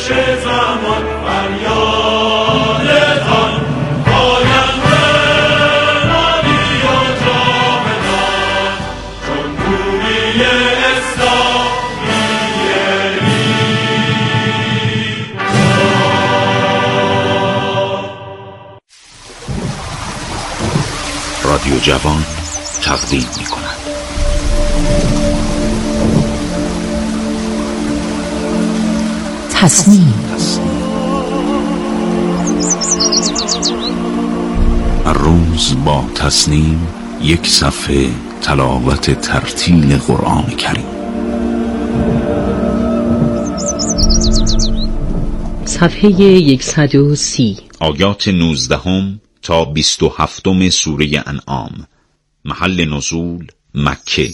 پیش زمان فریادتان آینده نادی و جاودان جمهوری اسلامی رادیو جوان تقدیم می‌کند تصمیم. هر روز با تصمیم یک صفحه تلاوت ترتیل قرآن کریم. صفحه 130. آیات 19 تا 27 سوره انعام. محل نزول مکه.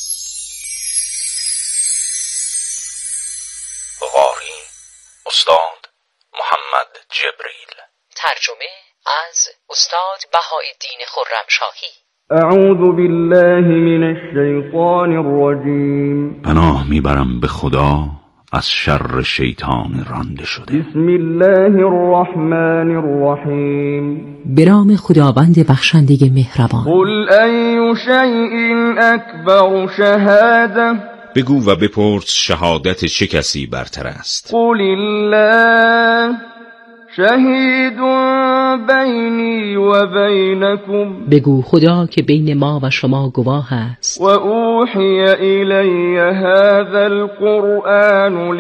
قاری استاد محمد جبریل. ترجمه از استاد بهاءالدین خرمشاهی. اعوذ بالله من الشیطان الرجیم. پناه میبرم به خدا از شر شیطان رانده شده. بسم الله الرحمن الرحیم. به نام خداوند بخشنده مهربان. قل ای شیء اکبر شهاده. بگو و بپرس شهادت چه کسی برتر است؟ قل الله شهید بینی و بینکم. بگو خدا که بین ما و شما گواه است. و اوحی الی هذا القرآن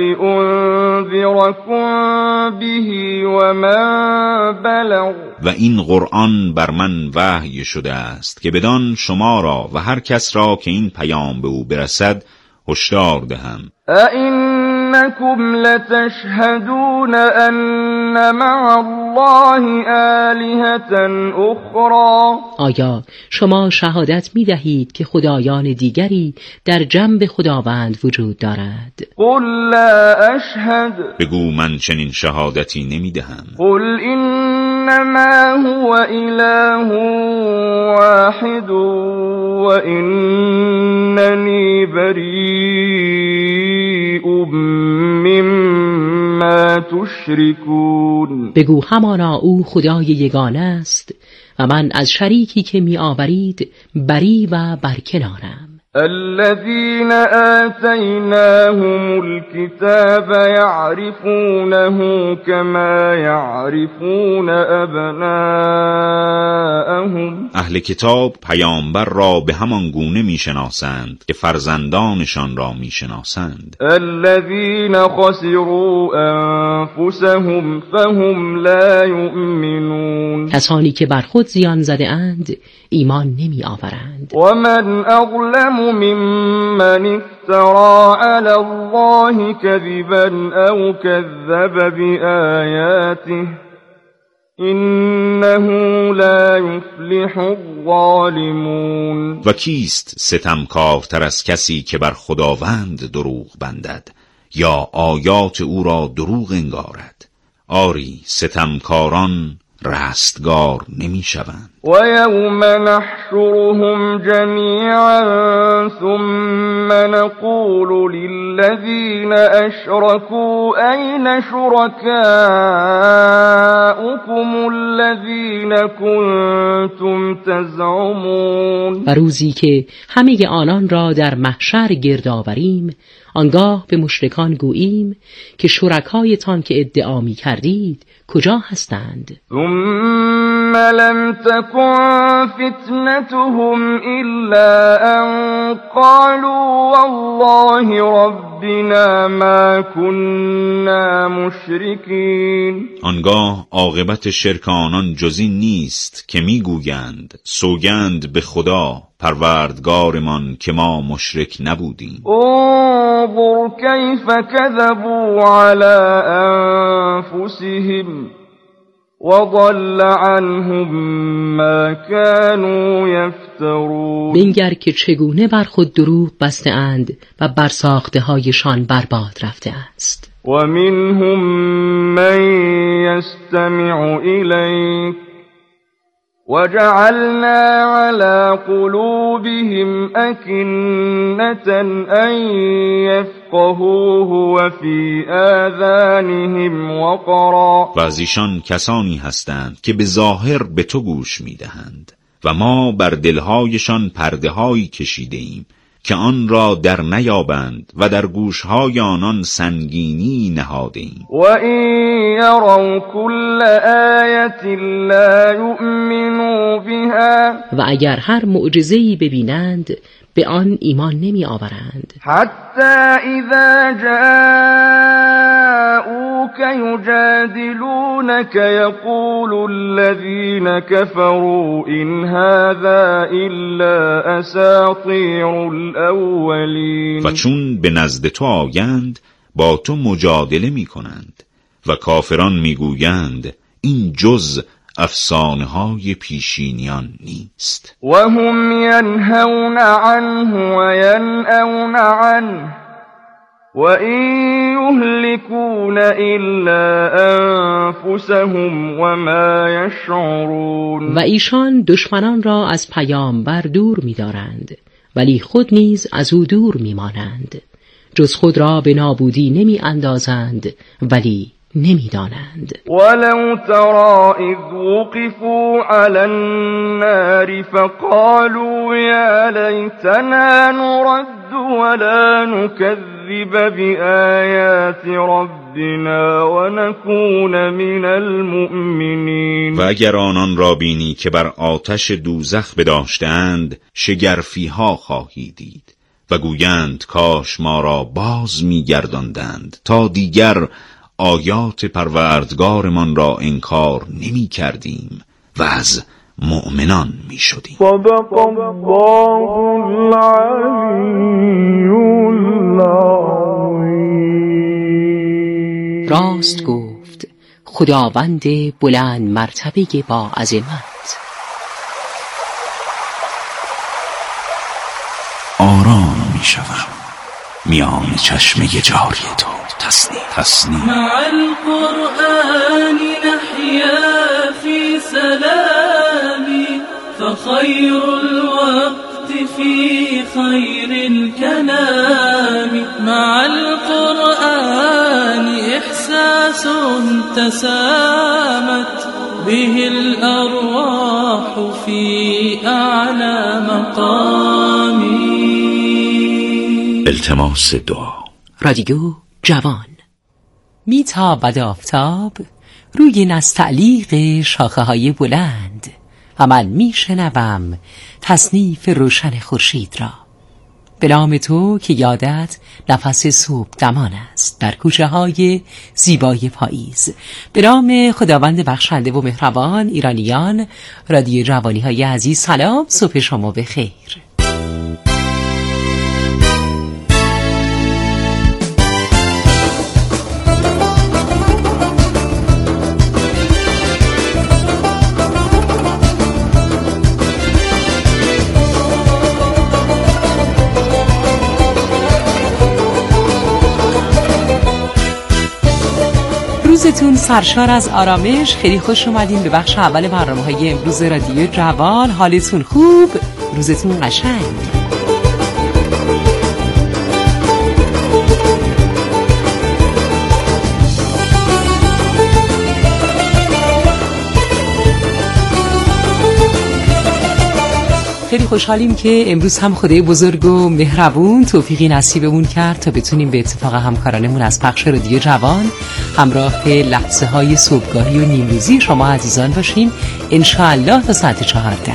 لانذرکم به و من بلغ. و این قرآن بر من وحی شده است که بدان شما را و هر کس را که این پیام به او برسد هشدار دهم. أئنكم لتشهدون أن مع الله آلهة أخرى. آیا شما شهادت می دهید که خدایان دیگری در جنب خداوند وجود دارد؟ قل لا أشهد. بگو من چنین شهادتی نمی دهم. قل إنما هو إله واحد و إنني بریء مما تشركون. بگو همانا او خدای یگانه است و من از شریکی که می آورید بری و برکنارم. الذين آتيناهم الكتاب يعرفونه كما يعرفون أبناءهم. اهل کتاب پیامبر را به همان گونه میشناسند که فرزندانشان را میشناسند. الذين خسروا أنفسهم فهم لا يؤمنون. کسانی که بر خود زیان زده اند ایمان نمی آورند. و من اظلم ممن افترى على الله كذبا او كذب بآياته انه لا یفلح الظالمون. و کیست ستمکارتر از کسی که بر خداوند دروغ بندد یا آیات او را دروغ انگارد؟ آری ستمکاران رستگار نمی شوند. و یوم نحشرهم جمیعا ثم نقول للذین اشركوا این شرکاؤکم الذین کنتم تزعمون. و روزی که همه آنان را در محشر گرد آوریم آنگاه به مشرکان گوییم که شرکایتان که ادعا می کردید کجا هستند؟ ثم لم تكن فتنتهم الا ان قالوا والله ربنا ما كنا مشرکین. آنگاه عاقبت شرک آنان جز این نیست که میگویند سوگند به خدا پروردگارمان که ما مشرک نبودیم. انظر کیف کذبوا علی انفسهم وضل عنهم ما كانوا یفترون. بنگر که چگونه بر خود دروغ بسته اند و بر ساخته هایشان برباد رفته است. و منهم من یستمع الیک وجعلنا على قلوبهم أكنة أن يفقهوه وفي آذانهم وقرا. و از ایشان کسانی هستند که به ظاهر به تو گوش میدهند و ما بر دلهایشان پرده هایی کشیده ایم که آن را در نیابند و در گوشهای آنان سنگینی نهاده ایم. و این یروا کل آیت لا یؤمنوا بها. و اگر هر معجزه‌ای ببینند به آن ایمان نمی آورند. حتی اذا جاءوك یجادلونك یقول الذین كفروا إن هذا إلا أساطیر الأولین. و چون به نزد تو آیند با تو مجادله می کنند و کافران می گویند این جز افسانه های پیشینیان نیست. و هم ینهون عنه و ینأون عنه و این یهلکون الا انفسهم و ما یشعرون. و ایشان دشمنان را از پیامبر دور می دارند ولی خود نیز از او دور می مانند. جز خود را به نابودی نمی اندازند ولی نمی دانند. ولو ترى اذ وقفوا على النار فقالوا يا ليتنا نرد ولا نكذب بآيات ربنا ونكون من المؤمنين. و اگر آنان را بینی که بر آتش دوزخ بداشتند شگرفی ها خواهی دید و گویند کاش ما را باز می‌گرداندند تا دیگر آیات پروردگارمان را انکار نمی کردیم و از مؤمنان می شدیم. صدق الله العلی العظیم. راست گفت خداوند بلند مرتبه با عظمت. آرام می شوم میان چشم جاری تو. تسنیم مع القرآن نحيا في سلام فخير الوقت في خير الكلام. مع القرآن إحساس تسامت به الأرواح في أعلى مقام. التماس دعا. رادیو جوان. میتابد آفتاب روی نستعلیق شاخه های بلند و من میشنوم تصنیف روشن خورشید را. به نام تو که یادت نفس صبح دمان است در کوچه های زیبای پاییز. به نام خداوند بخشنده و مهربان. ایرانیان، رادیو جوانی های عزیز، سلام، صبح شما بخیر. روزتون سرشار از آرامش. خیلی خوش اومدین به بخش اول برنامه‌های امروز رادیو جوان. حالتون خوب؟ روزتون قشنگ؟ خیلی خوشحالیم که امروز هم خدای بزرگ و مهربون توفیقی نصیبمون کرد تا بتونیم به اتفاق همکارانمون از پخش رادیو جوان همراه لحظه های صبحگاهی و نیمروزی شما عزیزان باشیم انشاءالله تا ساعت 14.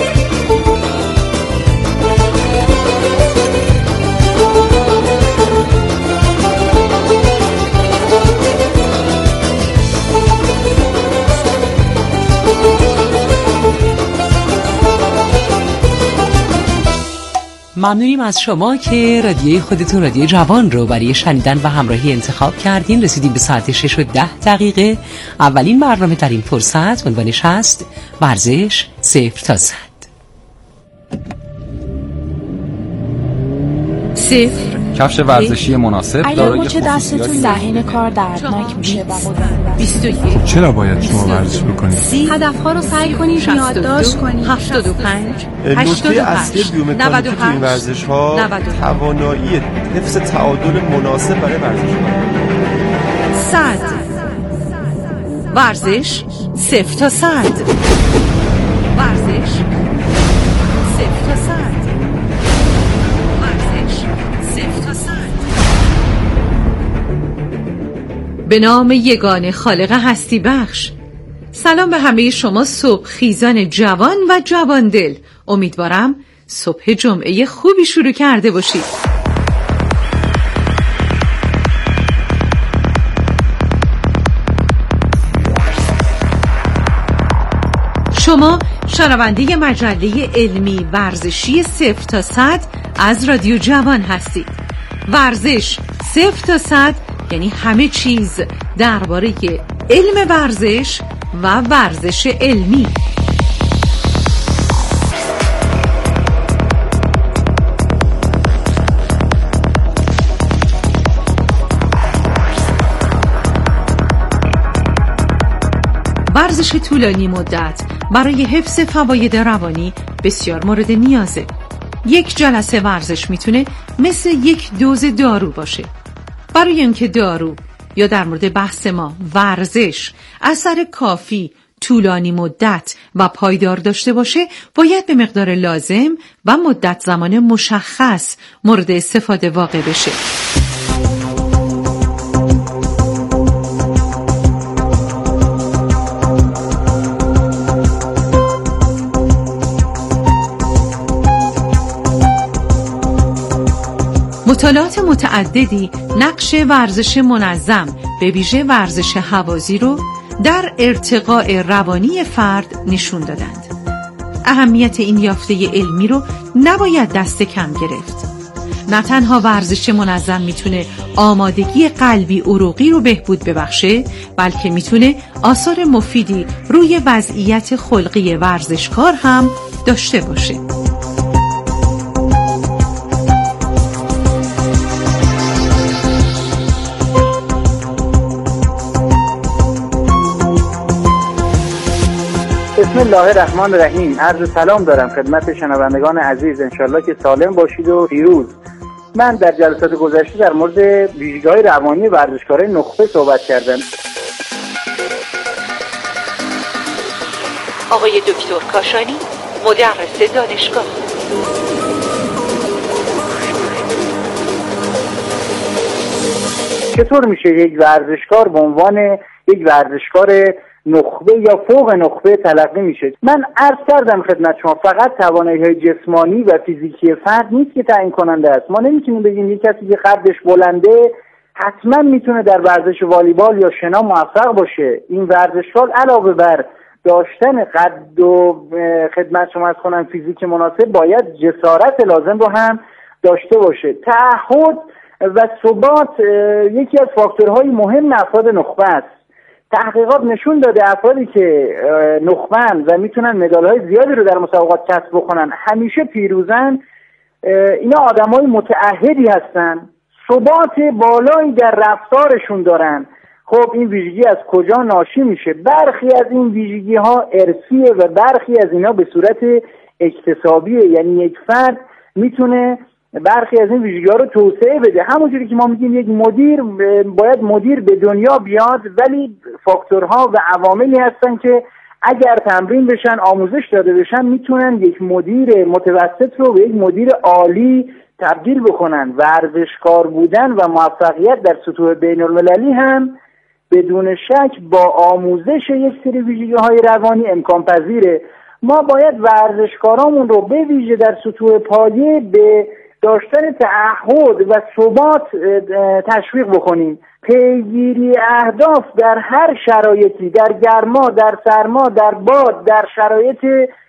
ممنونیم از شما که رادیوی خودتون رادیو جوان رو برای شنیدن و همراهی انتخاب کردین. رسیدیم به ساعت 6:10. اولین برنامه در این فرصت عنوانش هست ورزش 0 تا 100. 0 کفش ورزشی مناسب دارای خصوصیاتی دهن کار دردناک میشه و 21 چرا باید شما ورزش بکنید؟ هدف‌ها رو سعی کنید یادداشت کنید. 75 نکته اصلی بیومکانیکی تو این ورزش‌ها توانایی حفظ تعادل مناسب برای ورزش‌ها. 100 ورزش 0 تا 100 ورزش 0 تا 100 ورزش 0 تا 100. به نام یگانه خالق هستی بخش. سلام به همه شما صبح خیزان جوان و جوان دل. امیدوارم صبح جمعه خوبی شروع کرده باشید. شما شنونده مجله علمی ورزشی 0 تا 100 از رادیو جوان هستید. ورزش 0 تا 100 یعنی همه چیز درباره علم ورزش و ورزش علمی. ورزش طولانی مدت برای حفظ فواید روانی بسیار مورد نیازه. یک جلسه ورزش میتونه مثل یک دوز دارو باشه. برای اینکه دارو یا در مورد بحث ما ورزش اثر کافی، طولانی مدت و پایدار داشته باشه، باید به مقدار لازم و مدت زمان مشخص مورد استفاده واقع بشه. مطالعات متعددی نقش ورزش منظم به ویژه ورزش هوازی رو در ارتقاء روانی فرد نشون دادند. اهمیت این یافته علمی رو نباید دست کم گرفت. نه تنها ورزش منظم میتونه آمادگی قلبی عروقی رو بهبود ببخشه، بلکه میتونه آثار مفیدی روی وضعیت خلقی ورزشکار هم داشته باشه. بسم الله الرحمن الرحیم. عرض سلام دارم خدمت شنوندگان عزیز. انشالله که سالم باشید و پیروز. من در جلسات گذشته در مورد ویژگی‌های روانی ورزشکارای نخبه صحبت کردم. آقای دکتر کاشانی، مدرس دانشگاه. چطور میشه یک ورزشکار به عنوان یک ورزشکار نخبه یا فوق نخبه تلقی میشه؟ من عرض کردم خدمت شما فقط توانایی‌های جسمانی و فیزیکی فرد نیست که تعیین کننده است. ما نمیتونیم بگیم یک کسی که قدش بلنده حتما میتونه در ورزش والیبال یا شنا موفق باشه. این ورزشکار علاوه بر داشتن قد و خدمت شما از کنم فیزیک مناسب باید جسارت لازم رو هم داشته باشه. تعهد و ثبات یکی از فاکتورهای مهم افراد نخبه است. تحقیقات نشون داده افرادی که نخبه‌اند و میتونن مدال‌های زیادی رو در مسابقات کسب بکنن، همیشه پیروزن. اینا آدمای متعهدی هستن، ثبات بالایی در رفتارشون دارن. خب این ویژگی از کجا ناشی میشه؟ برخی از این ویژگی‌ها ارثیه و برخی از اینا به صورت اکتسابیه. یعنی یک فرد میتونه برخی از این ویژگی‌ها رو توسعه بده. همونجوری که ما میگیم یک مدیر باید مدیر به دنیا بیاد، ولی فاکتورها و عواملی هستن که اگر تمرین بشن، آموزش داده بشن، میتونن یک مدیر متوسط رو به یک مدیر عالی تبدیل بکنن. ورزشکار بودن و موفقیت در سطوح بین‌المللی هم بدون شک با آموزش یک سری ویژگی‌های روانی امکان پذیره. ما باید ورزشکارامون رو به ویژه در سطوح پایه به داشتن تعهد و ثبات تشویق بکنیم. پیگیری اهداف در هر شرایطی، در گرما، در سرما، در باد، در شرایط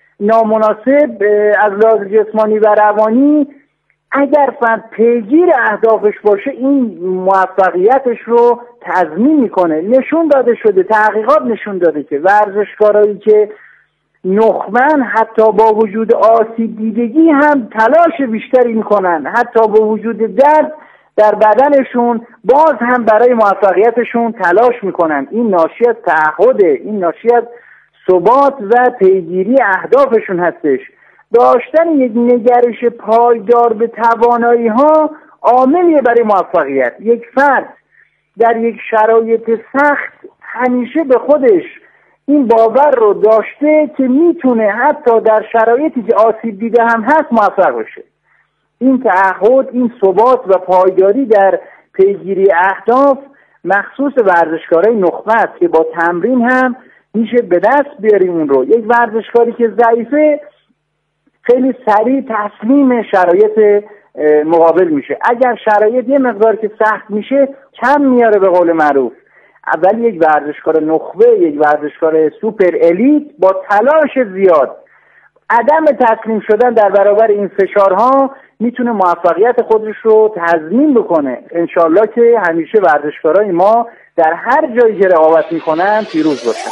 نامناسب از لحاظ جسمانی و روانی، اگر فرد پیگیر اهدافش باشه این موفقیتش رو تضمین میکنه. نشون داده شده، تحقیقات نشون داده که ورزشکارایی که نخبه‌اند حتی با وجود آسیب دیدگی هم تلاش بیشتری میکنن، حتی با وجود درد در بدنشون باز هم برای موفقیتشون تلاش میکنن. این ناشی از تعهده، این ناشی از ثبات و پیگیری اهدافشون هستش. داشتن یک نگرش پایدار به توانایی ها عاملیه برای موفقیت. یک فرد در یک شرایط سخت همیشه به خودش این باور رو داشته که میتونه حتی در شرایطی که آسیب دیده هم هست موفق بشه. این تعهد، این ثبات و پایداری در پیگیری اهداف مخصوص ورزشکارای نخبه است که با تمرین هم میشه به دست بیاریم اون رو. یک ورزشکاری که ضعیفه خیلی سریع تسلیم شرایط مقابل میشه. اگر شرایط یه مقدار که سخت میشه کم میاره به قول معروف. اول یک ورزشکار نخبه، یک ورزشکار سوپر الیت با تلاش زیاد، عدم تسلیم شدن در برابر این فشارها میتونه موفقیت خودش رو تضمین بکنه. انشالله که همیشه ورزشکارای ما در هر جایی که رقابت میکنن پیروز باشن.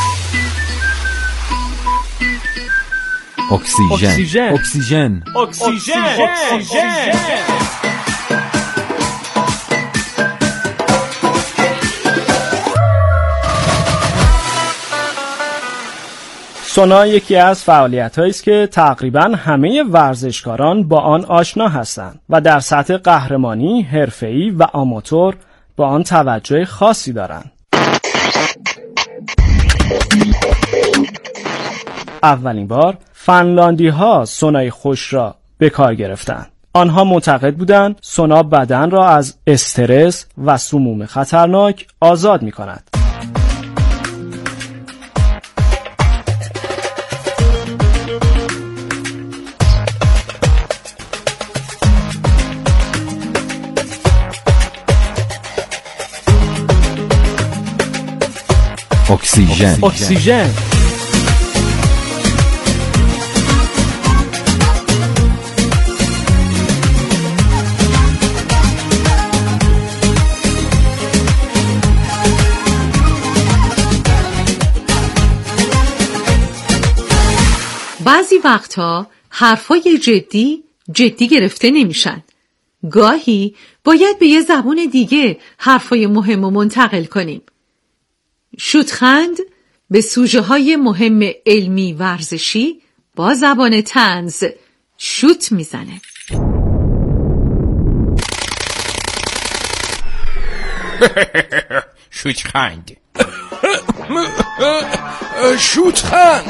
اکسیژن اکسیژن اکسیژن اکسیژن. سونا یکی از فعالیت‌هایی است که تقریباً همه ورزشکاران با آن آشنا هستند و در سطح قهرمانی، حرفه‌ای و آماتور با آن توجه خاصی دارند. اولین بار فنلاندی‌ها سونای خوش را به کار گرفتند. آنها معتقد بودند سونا بدن را از استرس و سموم خطرناک آزاد می‌کند. اکسیژن اکسیژن. بعضی وقتها حرفای جدی گرفته نمیشن. گاهی باید به یه زبان دیگه حرفای مهم رو منتقل کنیم. شوتخند به سوژه های مهم علمی ورزشی با زبان طنز شوت میزنه. شوتخند شوتخند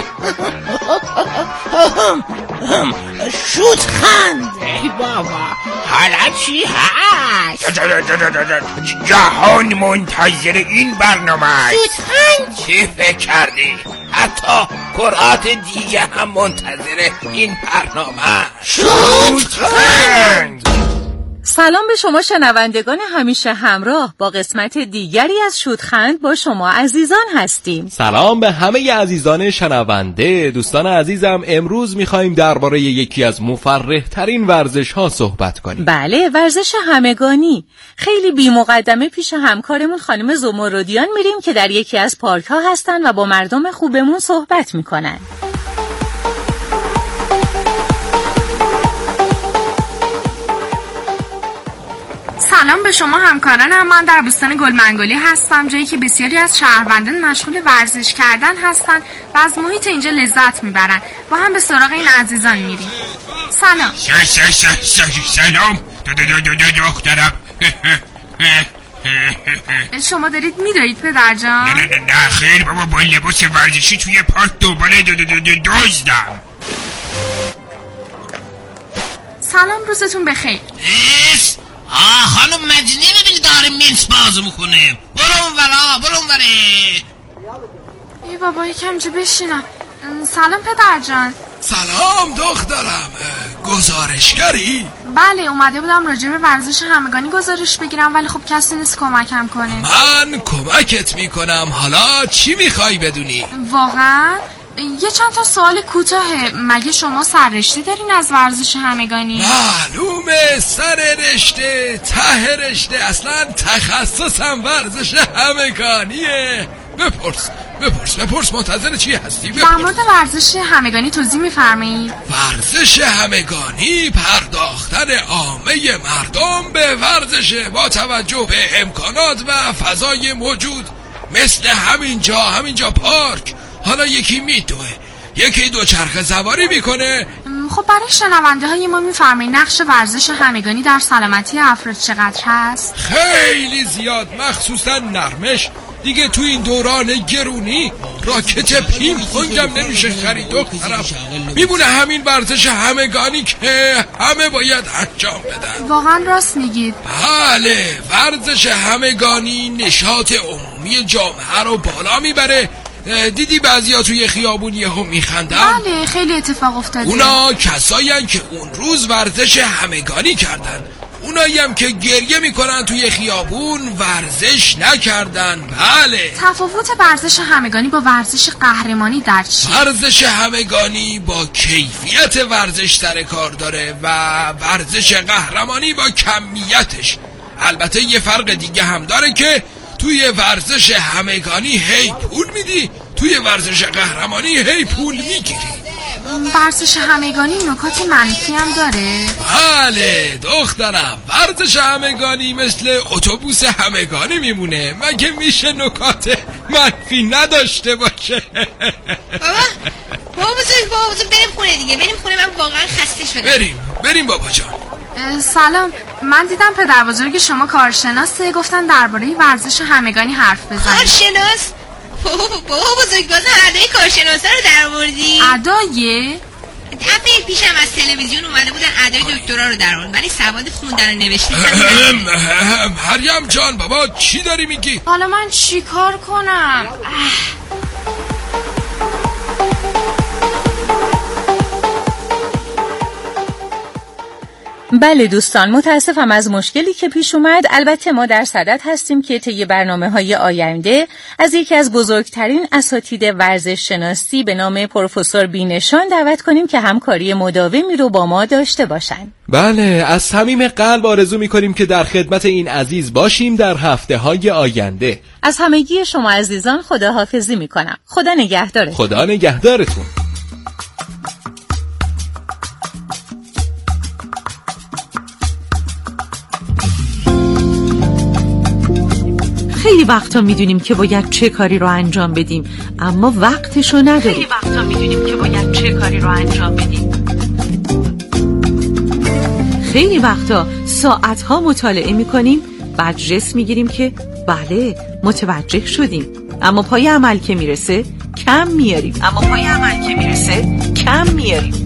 شوتخند. ای بابا حالا چی هست؟ جهان منتظر این برنامه است. شوتخند چی فکر کردی؟ حتی کرات دیگه هم منتظر این برنامه. شوتخند. سلام به شما شنوندگان همیشه همراه. با قسمت دیگری از شوتخند با شما عزیزان هستیم. سلام به همه عزیزان شنونده. دوستان عزیزم، امروز میخواییم درباره یکی از مفرح ترین ورزش ها صحبت کنیم. بله، ورزش همگانی. خیلی بی مقدمه پیش همکارمون خانم زمردیان میریم که در یکی از پارک ها هستن و با مردم خوبمون صحبت میکنن. سلام به شما همکارانم. من در بستان گلمنگلی هستم، جایی که بسیاری از شهروندان مشغول ورزش کردن هستن و از محیط اینجا لذت میبرن. با هم به سراغ این عزیزان میریم. سلام. سلام دخترم. شما دارید میدوید پدر جان؟ نه خیر بابا، با لباس ورزشی توی پارک دوباره دزدم. سلام، روزتون بخیر. خانم مجنی ببینی داره میز بازو میکنه. برو اونوره. ای بابا یکم جا بشینم. سلام پدر جان. سلام دخترم. گزارشگری؟ بله، اومده بودم راجع به ورزش همگانی گزارش بگیرم، ولی خب کسی نیست کمکم کنه. من کمکت میکنم. حالا چی میخوای بدونی؟ واقعا؟ یه چند تا سوال کوتاهه. مگه شما سررشته دارین از ورزش همگانی؟ معلومه، سر رشته ته رشته، اصلا تخصصم ورزش همگانیه. بپرس منتظر چی هستی؟ در مورد ورزش همگانی توضیح می‌فرمایید؟ ورزش همگانی پرداختن عامه مردم به ورزش با توجه به امکانات و فضای موجود، مثل همینجا پارک. حالا یکی میدوه، یکی دوچرخه سواری میکنه. خب برای شنونده های ما میفرمایید نقش ورزش همگانی در سلامتی افراد چقدر هست؟ خیلی زیاد، مخصوصا نرمش. دیگه تو این دوران گرونی راکت پینگ پونگم نمیشه خرید و طرف میمونه همین ورزش همگانی که همه باید انجام بدن. واقعا راست میگید. بله، ورزش همگانی نشاط عمومی جامعه رو بالا میبره. دیدی بعضیا توی خیابون یهو میخندن؟ بله، خیلی اتفاق افتاده. اونا کسایین که اون روز ورزش همگانی کردن. اونایی هم که گریه میکنن توی خیابون ورزش نکردن. بله. تفاوت ورزش همگانی با ورزش قهرمانی در چی؟ ورزش همگانی با کیفیت ورزش سر کار داره و ورزش قهرمانی با کمیتش. البته یه فرق دیگه هم داره که توی ورزش همگانی هی پول میدی، توی ورزش قهرمانی هی پول میگیری. ورزش همگانی نکات منفی هم داره؟ بله دخترم، ورزش همگانی مثل اتوبوس همگانی میمونه. مگه میشه نکات منفی نداشته باشه؟ بابا بزرگ بریم خونه دیگه، بریم خونه. من واقعا خسته شدم. بریم بابا جان. سلام، من دیدم پدر بزرگ شما کارشناسه، گفتن درباره ورزش همگانی حرف بزنید. کارشناس؟ بابا بزرگ بازم ادای کارشناسه رو در آوردی؟ ادای؟ دفعه پیشم از تلویزیون اومده بودن ادای دکترا رو در آوردن، ولی سواد خوندن و نوشتن. مریم جان بابا چی داری میگی؟ حالا من چی کار کنم؟ بله دوستان، متاسفم از مشکلی که پیش اومد. البته ما در صدد هستیم که طی برنامه‌های آینده از یکی از بزرگترین اساتید ورزش شناسی به نام پروفسور بینشان دعوت کنیم که همکاری مداومی رو با ما داشته باشن. بله، از صمیم قلب آرزو می‌کنیم که در خدمت این عزیز باشیم در هفته‌های آینده. از همگی شما عزیزان خداحافظی می‌کنم. خدا نگهدارتون. خدا نگهدارتون. خیلی وقتا میدونیم که باید چه کاری رو انجام بدیم، اما وقتشو نداریم. خیلی وقتا ساعتها مطالعه میکنیم، بعد جس میگیریم که بله متوجه شدیم، اما پای عمل که میرسه کم میاریم.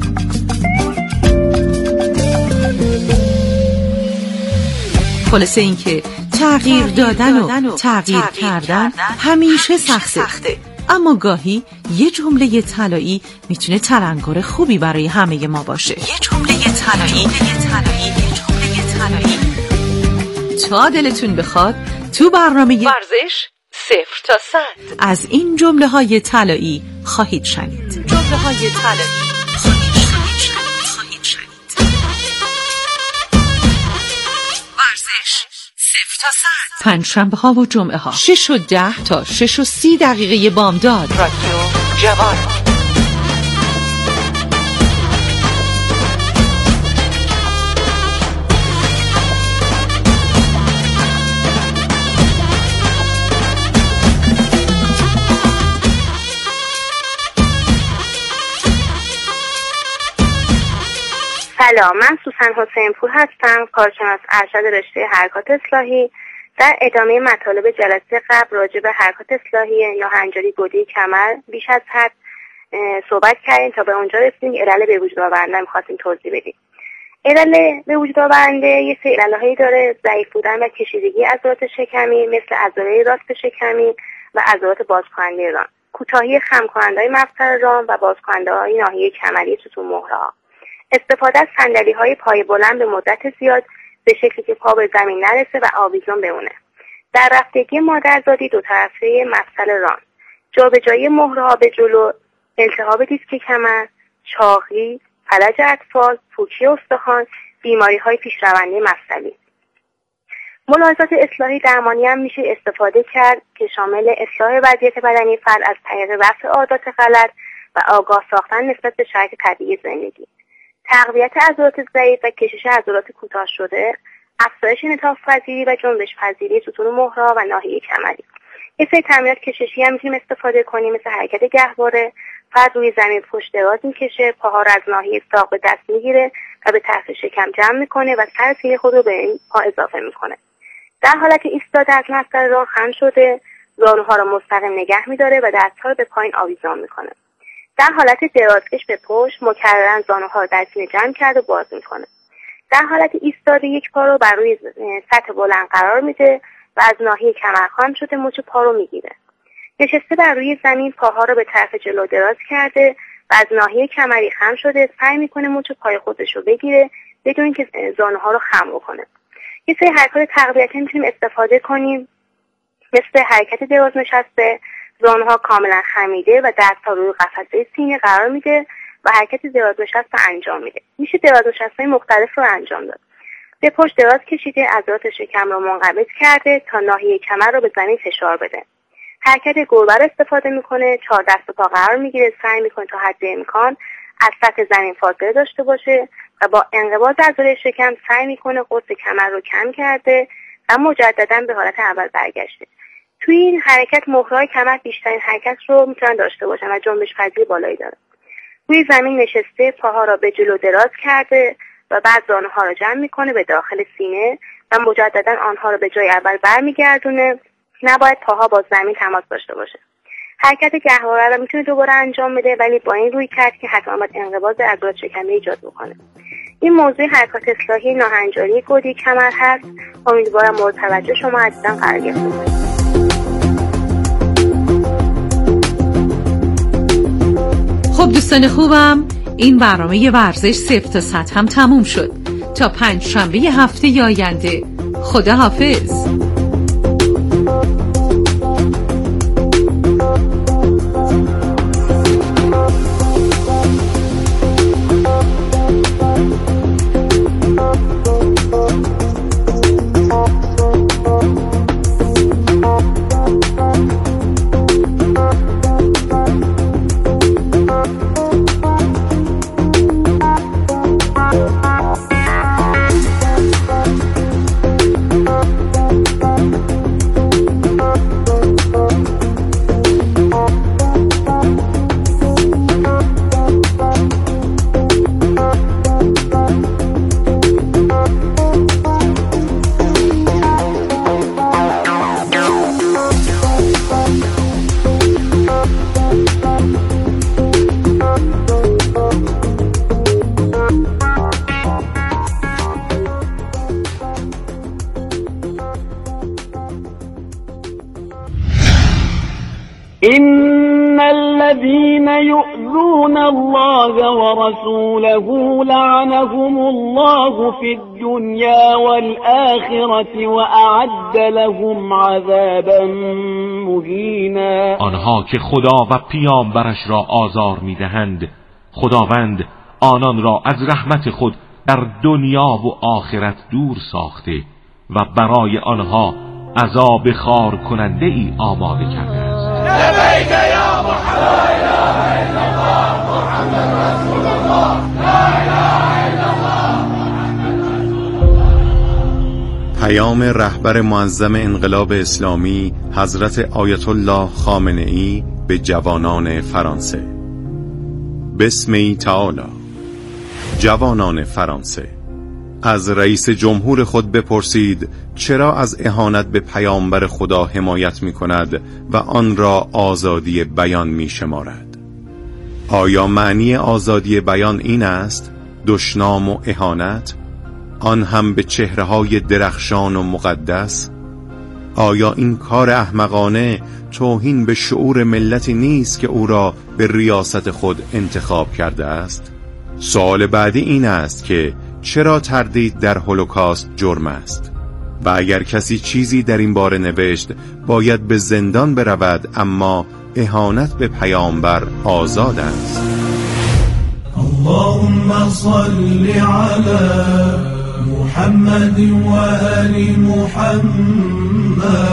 خلاصه این که تغییر دادن و تغییر کردن همیشه سخته، اما گاهی یه جمله طلایی میتونه تلنگر خوبی برای همه ما باشه. تا دلتون بخواد تو برنامه ورزش 0 تا 100 از این جمله های طلایی خواهید شنید. پنجشنبه ها و جمعه ها 6 و 10 تا 6 و 30 دقیقه بامداد. رادیو جوان. سلام، من سوسن حسین پور هستم، کارشناس ارشد رشته حرکات اصلاحی. در ادامه مطالب جلسه قبل راجع به حرکات اصلاحی یا هنجاری گودی کمر بیش از حد صحبت کردیم تا به اونجا رسیدیم که علل به وجود آورنده می‌خواستیم توضیح بدیم. علل به وجود آورنده یه سری علل‌هایی داره: ضعیف بودن و کشیدگی عضلات شکمی مثل عضله راست شکمی و عضلات بازکننده ران، کوتاهی خم کننده‌های مفصل ران و بازکننده‌های ناحیه کمری ستون مهره‌ها، استفاده از صندلی‌های پای بلند به مدت زیاد به شکلی که پا به زمین نرسه و آویزون بمونه، در رفتگی مادرزادی دو طرفه مفصل ران، جابجایی مهره‌ها به جلو، التهاب دیسک کمر، چاقی، فلج اطفال، پوکی استخوان، بیماری‌های پیشرونده مفصلی. ملاحظات اصلاحی درمانی هم میشه استفاده کرد که شامل اصلاح وضعیت بدنی فرد از طریق رفع عادات غلط و آگاه ساختن نسبت به شرایط طبیعی زندگی، تقویت عضلات ضعیف و کشش عضلات کوتاه شده، افزایش انعطاف پذیری و جنبش پذیری ستون مهرا و ناحیه کمری. یه سری تمرینات کششی هم میتونیم استفاده کنیم، مثل حرکت گهواره. فرد روی زمین پشت دراز میکشه، پاها رو از ناحیه ساق به دست میگیره و به طرف شکم جمع میکنه و سر سینه خود رو به این پا اضافه میکنه. در حالت ایستاده از مفصل راه خم شده، زانوها رو مستقیم نگه میداره و دستها رو به پایین آویزان میکنه. در حالت درازکش به پشت مکررن زانوها رو در سینه جمع کرده و باز میکنه. در حالت ایستاده یک پا رو بر روی سطح بلند قرار میده و از ناحیه کمر خم شده مچ پا رو میگیره. نشسته بر روی زمین پاها رو به طرف جلو دراز کرده و از ناحیه کمری خم شده سعی میکنه مچ پای خودش رو بگیره بدون اینکه زانوها رو خم بکنه. یه سری حرکات تقویتی میتونیم استفاده کنیم، مثل حرکت دراز نشسته، زانوها کاملا خمیده و دست‌ها روی قفسه سینه قرار میده و حرکت دراز نشسته انجام میده. میشه دراز نشسته مختلف رو انجام داد. به پشت دراز کشیده، عضلات شکم رو منقبض کرده تا ناحیه کمر رو به زمین فشار بده. حرکت گربه رو استفاده میکنه، 4 دست و پا قرار میگیره، سعی میکنه تا حد امکان از سطح زمین فاصله داشته باشه و با انقباض عضله شکم سعی میکنه قطر کمر رو کم کرده و مجددا به حالت اول برگشته. توی این حرکت مهرهای کمر بیشترین حرکت رو میتونن داشته باشن و جنبش پذیری بالایی داره. روی زمین نشسته، پاها را به جلو دراز کرده و بعد زانوها رو جمع میکنه به داخل سینه و مجددا آنها رو به جای اول برمیگردونه. نباید پاها با زمین تماس داشته باشه. حرکت گهواره رو میتونه دوباره انجام بده، ولی با این روی کرد که حتما باید انقباض عضلات شکمی ایجاد بکنه. این موضوع حرکات اصلاحی ناهنجاری گودی کمر هست. امیدوارم مورد توجه شما عزیزان قرار گرفته باشه. خب دوستان خوبم، این برنامه ورزش 0 تا 100 هم تموم شد. تا 5 شنبه هفته آینده، خدا حافظ. إن الذين يؤذون الله ورسوله لعنهم الله في الدنيا والآخرة وأعد لهم عذابا مهینا. آنها که خدا و پیامبرش را آزار می‌دهند، خداوند آنان را از رحمت خود در دنیا و آخرت دور ساخته و برای آنها عذاب خار کننده ای آماده کرده است. لبیک یا محمد، لا اله الا الله، محمد رسول الله، لا اله الا الله، محمد رسول الله. پیام رهبر معظم انقلاب اسلامی حضرت آیت الله خامنه‌ای به جوانان فرانسه. بسم تعالی. جوانان فرانسه، از رئیس جمهور خود بپرسید چرا از اهانت به پیامبر خدا حمایت می کند و آن را آزادی بیان می شمارد. آیا معنی آزادی بیان این است دشنام و اهانت، آن هم به چهره‌های درخشان و مقدس؟ آیا این کار احمقانه توهین به شعور ملتی نیست که او را به ریاست خود انتخاب کرده است؟ سوال بعدی این است که چرا تردید در هولوکاست جرم است و اگر کسی چیزی در این باره نوشت باید به زندان برود، اما اهانت به پیامبر آزاد است؟ اللهم صل علی محمد وآل محمد